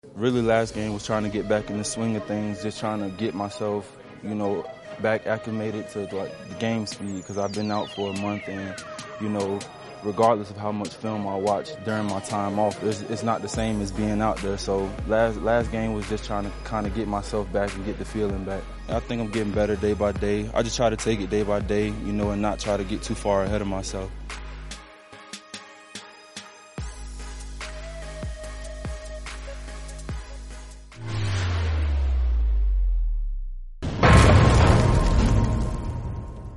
Really, last game was trying to get back in the swing of things, just trying to get myself, back acclimated to like the game speed, because I've been out for a month, and regardless of how much film I watch during my time off, it's not the same as being out there. So last game was just trying to kind of get myself back and get the feeling back. I think I'm getting better day by day. I just try to take it day by day, and not try to get too far ahead of myself.